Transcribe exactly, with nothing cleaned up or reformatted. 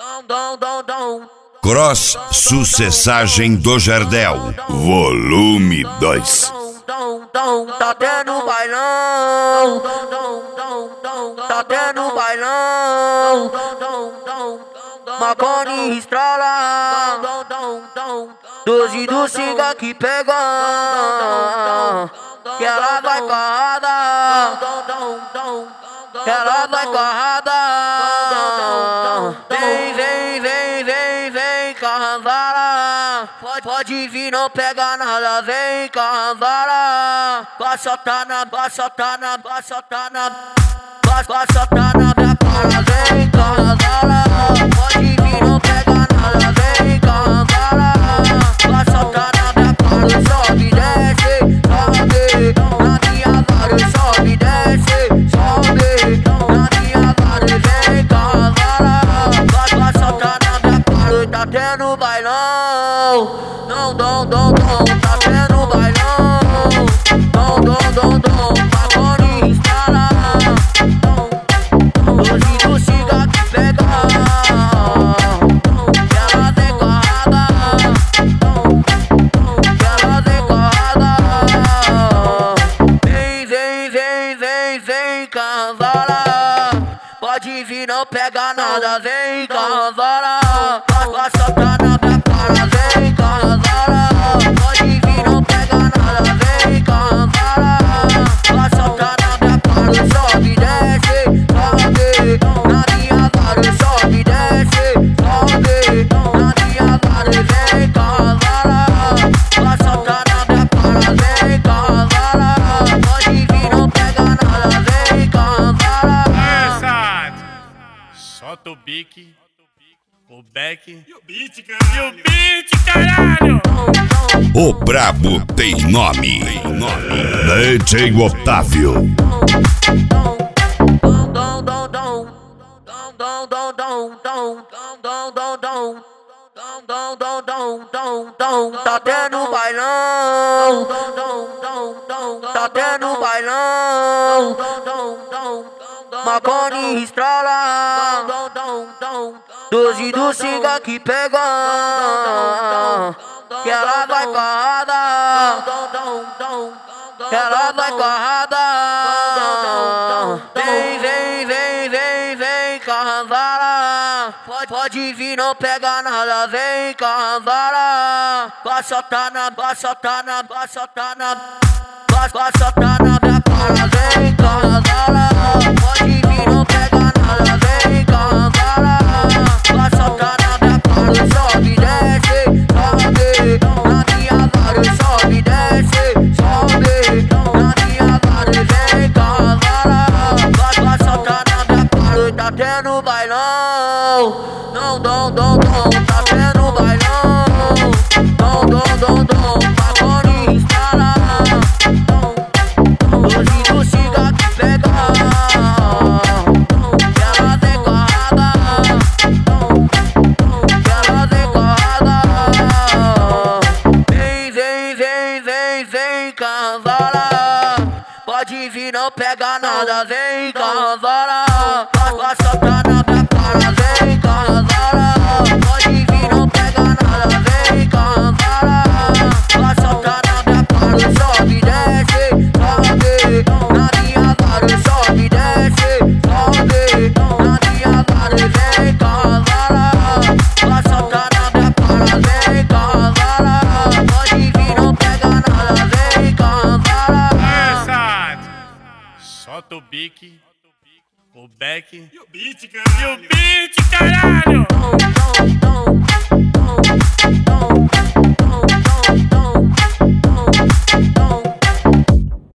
Cross Sucessagem do Jardel, volume dois. Tá tendo bailão, tá tendo bailão, Marconi estrala, doze do Singa que pega, que ela vai carrada, que ela vai carrada. Vem, vem, vem, vem, vem, carnavala. Pode, pode vir, não pega nada, vem, carnavala. Passa tá na, passa tá na, passa tá na, passa tá na minha cara, vem, carnavala. Pode vir, não pega nada, vem, carnavala. Passa tá na minha cara, sobe, desce, sobe. Na minha cara, sobe, desce, sobe. Na minha cara, vem, carnavala. Passa tá na minha cara, tá tendo bailão. Não, não, não, não, tá tendo bailão. Não, não, não, não, Marconi estrala. Doze do Singa que pega, que ela vem carrada, que ela vem carrada. Vem, vem, vem, vem, vem, carnavala. Pode vir, não pega nada, vem, carnavala. Passa tá na minha cara, vem, carnavala. Pode vir, não pega nada, vem, carnavala. Passa tá na minha cara, sobe, desce, sobe. Na minha cara, sobe, desce, sobe. Na minha cara, vem, carnavala. Passa tá na minha cara, vem, carnavala. Pode vir, não pega nada, vem, carnavala. Solta o bique, o back e o beat, caralho. E o beat, caralho. O brabo tem nome, D J Otávio. Tá tendo bailão, tá tendo bailão, Marconi estrala, doze do Singa que pega, que ela vai carrada, que ela vai carrada. Vem, vem, vem, vem, vem, carnavala. Pode, pode vir, não pega nada, vem, carnavala. Passa tá na, passa tá na, passa tá na, passa tá na minha cara, vem, carnavala. Pode vir, não pega nada, vem, carnavala. Passa tá na minha cara, sobe, desce, sobe. Na minha cara, sobe, desce, sobe. Na minha cara, vem, carnavala. Passa tá na minha cara, tá tendo bailão. Não, não, não, não, tá tendo bailão. Não, não, não, não, Marconi estrala. Doze do Singa que pega, que ela vem carrada, que ela vem carrada. Vem, vem, vem, vem, vem, carnavala. Pode vir, não pega nada, vem, carnavala. Passa tá na minha cara, vem, carnavala. Pode vir, não pega nada, vem, carnavala. Passa tá na minha cara, sobe, desce, sobe. Na minha cara, sobe, desce, sobe. Na minha cara, vem, carnavala. Passa tá na minha cara, vem, carnavala. Pode vir, não pega nada, vem, carnavala. Solta o bique, o back e o beat, caralho. E o beat, caralho.